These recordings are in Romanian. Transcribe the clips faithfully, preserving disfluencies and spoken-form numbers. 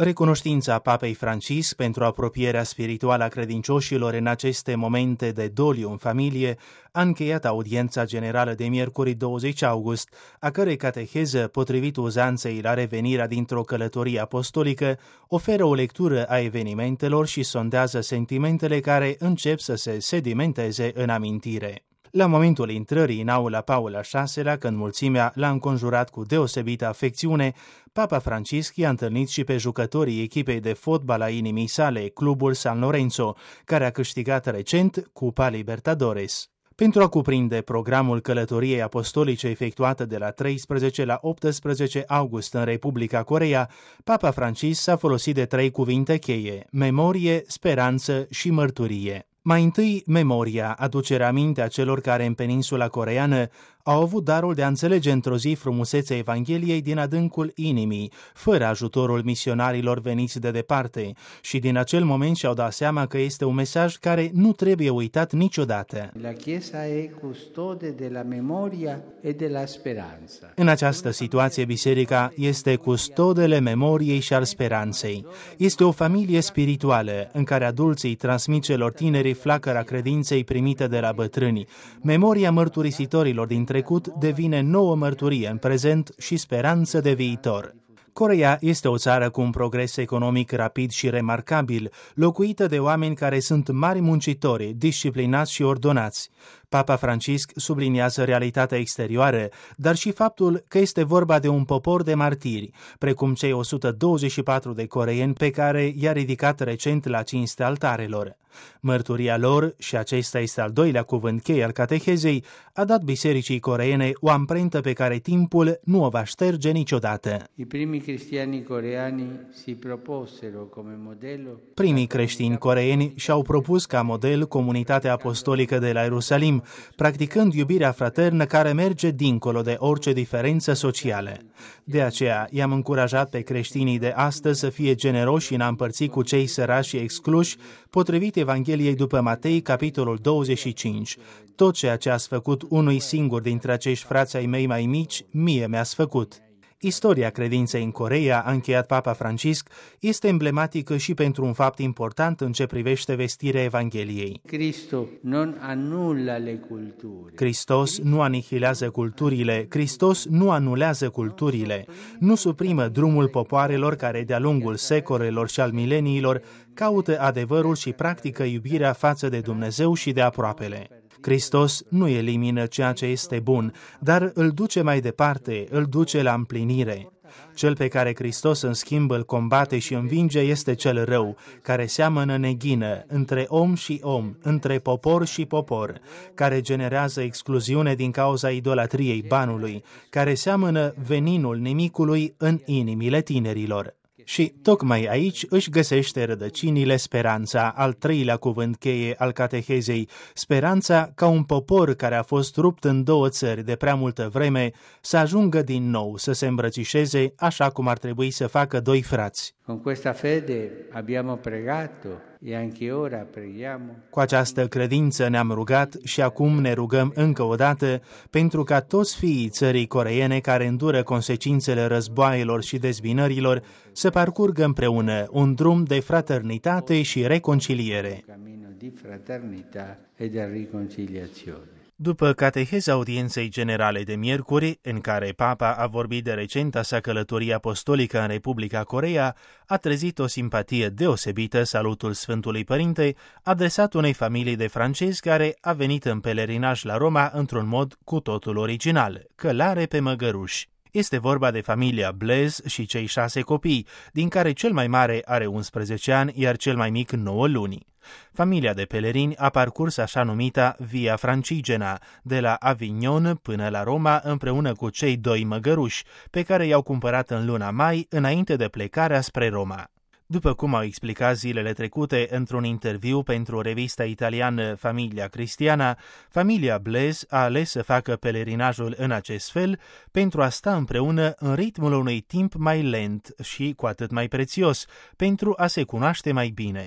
Recunoștința Papei Francisc pentru apropierea spirituală a credincioșilor în aceste momente de doliu în familie a încheiat audiența generală de miercuri douăzeci august, a cărei cateheză, potrivit uzanței la revenirea dintr-o călătorie apostolică, oferă o lectură a evenimentelor și sondează sentimentele care încep să se sedimenteze în amintire. La momentul intrării în aula Paul al șaselea, când mulțimea l-a înconjurat cu deosebită afecțiune, Papa Francisc i-a întâlnit și pe jucătorii echipei de fotbal a inimii sale, clubul San Lorenzo, care a câștigat recent Cupa Libertadores. Pentru a cuprinde programul călătoriei apostolice efectuată de la treisprezece la optsprezece august în Republica Coreea, Papa Francisc s-a folosit de trei cuvinte cheie: memorie, speranță și mărturie. Mai întâi, memoria, aducerea aminte a celor care în peninsula coreeană au avut darul de a înțelege într-o zi frumusețea Evangheliei din adâncul inimii, fără ajutorul misionarilor veniți de departe, și din acel moment și-au dat seama că este un mesaj care nu trebuie uitat niciodată. La Chiesa e custode de la memoria e de la speranța. În această situație, biserica este custodele memoriei și al speranței. Este o familie spirituală în care adulții transmit celor tineri flacăra credinței primite de la bătrâni. Memoria mărturisitorilor din trecut devine nouă mărturie în prezent și speranță de viitor. Coreea este o țară cu un progres economic rapid și remarcabil, locuită de oameni care sunt mari muncitori, disciplinați și ordonați. Papa Francisc subliniază realitatea exterioară, dar și faptul că este vorba de un popor de martiri, precum cei o sută douăzeci și patru de coreeni pe care i-a ridicat recent la cinstea altarelor. Mărturia lor, și acesta este al doilea cuvânt cheie al catehezei, a dat bisericii coreene o amprentă pe care timpul nu o va șterge niciodată. I primi cristiani coreani si proposero come modello. Primii creștini coreeni și-au propus ca model comunitatea apostolică de la Ierusalim, practicând iubirea fraternă care merge dincolo de orice diferență socială. De aceea i-am încurajat pe creștinii de astăzi să fie generoși în a împărți cu cei săraci și excluși, potrivit Evangheliei după Matei, capitolul douăzeci și cinci. Tot ceea ce ați făcut unui singur dintre acești frați ai mei mai mici, mie mi-ați făcut. Istoria credinței în Coreea, a încheiat Papa Francisc, este emblematică și pentru un fapt important în ce privește vestirea Evangheliei. Cristo non annulla le culture. Hristos nu anihilează culturile, Hristos nu anulează culturile, nu suprimă drumul popoarelor care de-a lungul secolelor și al mileniilor caută adevărul și practică iubirea față de Dumnezeu și de aproapele. Hristos nu elimină ceea ce este bun, dar îl duce mai departe, îl duce la împlinire. Cel pe care Hristos în schimb îl combate și învinge este cel rău, care seamănă neghină între om și om, între popor și popor, care generează excluziune din cauza idolatriei banului, care seamănă veninul nimicului în inimile tinerilor. Și tocmai aici își găsește rădăcinile speranța, al treilea cuvânt cheie al catehezei, speranța ca un popor care a fost rupt în două țări de prea multă vreme să ajungă din nou să se îmbrățișeze așa cum ar trebui să facă doi frați. Con questa fede abbiamo pregato e anche ora preghiamo. Cu această credință ne-am rugat și acum ne rugăm încă o dată pentru ca toți fiii țării coreene care îndură consecințele războaielor și dezbinărilor să parcurgă împreună un drum de fraternitate și reconciliere. Cammino di fraternità e di riconciliazione. După cateheza audienței generale de miercuri, în care Papa a vorbit de recenta sa călătorie apostolică în Republica Coreea, a trezit o simpatie deosebită salutul Sfântului Părinte, adresat unei familii de francezi care a venit în pelerinaj la Roma într-un mod cu totul original, călare pe măgăruși. Este vorba de familia Blaise și cei șase copii, din care cel mai mare are unsprezece ani, iar cel mai mic nouă luni. Familia de pelerini a parcurs așa numita Via Francigena, de la Avignon până la Roma, împreună cu cei doi măgăruși, pe care i-au cumpărat în luna mai, înainte de plecarea spre Roma. După cum au explicat zilele trecute într-un interviu pentru revista italiană Familia Cristiana, familia Blaise a ales să facă pelerinajul în acest fel pentru a sta împreună în ritmul unui timp mai lent și cu atât mai prețios, pentru a se cunoaște mai bine.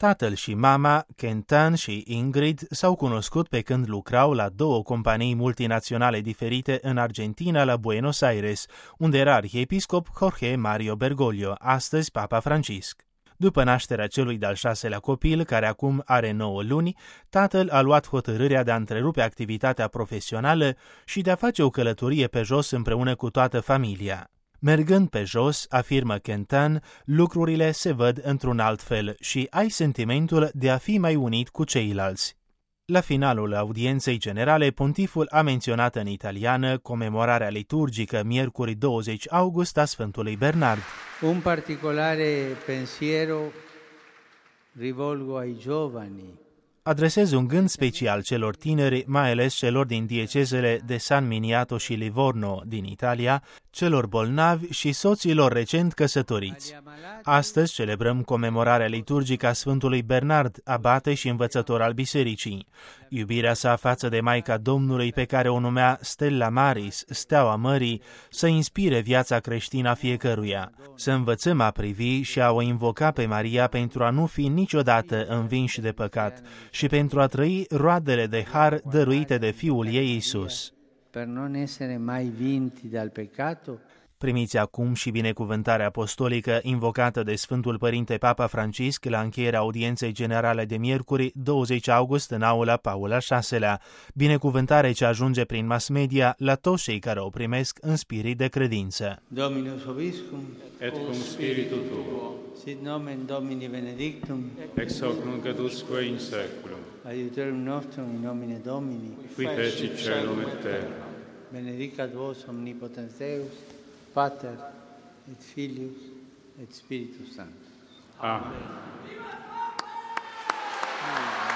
Tatăl și mama, Kentan și Ingrid, s-au cunoscut pe când lucrau la două companii multinaționale diferite în Argentina, la Buenos Aires, unde era arhiepiscop Jorge Mario Bergoglio, astăzi Papa Francisc. După nașterea celui de-al șaselea copil, care acum are nouă luni, tatăl a luat hotărârea de a întrerupe activitatea profesională și de a face o călătorie pe jos împreună cu toată familia. Mergând pe jos, afirmă Kentan, lucrurile se văd într-un alt fel și ai sentimentul de a fi mai unit cu ceilalți. La finalul audienței generale, pontiful a menționat în italiană comemorarea liturgică miercuri douăzeci august a Sfântului Bernard. Un particolare pensiero rivolgo ai giovani. Adresez un gând special celor tineri, mai ales celor din diecezele de San Miniato și Livorno din Italia, celor bolnavi și soților recent căsătoriți. Astăzi celebrăm comemorarea liturgică a Sfântului Bernard, abate și învățător al bisericii. Iubirea sa față de Maica Domnului, pe care o numea Stella Maris, steaua mării, să inspire viața creștină a fiecăruia. Să învățăm a privi și a o invoca pe Maria pentru a nu fi niciodată învinși de păcat și pentru a trăi roadele de har dăruite de Fiul ei Iisus. Per non essere mai vinti dal peccato. Primiți acum și binecuvântarea apostolică invocată de Sfântul Părinte Papa Francisc la încheierea audienței generale de miercuri douăzeci august în aula Paul al șaselea, binecuvântare ce ajunge prin mass media la toți cei care o primesc în spirit de credință. Dominus vobiscum, et cum spiritu tuo, sit nomen Domini benedictum, ex hoc nunc et usque in saeculum, adiutorium nostrum in nomine Domini, qui fecit caelum et terra. benedicat vos omnipotens Deus, Pater et Filius et Spiritus Sanctus. Amen.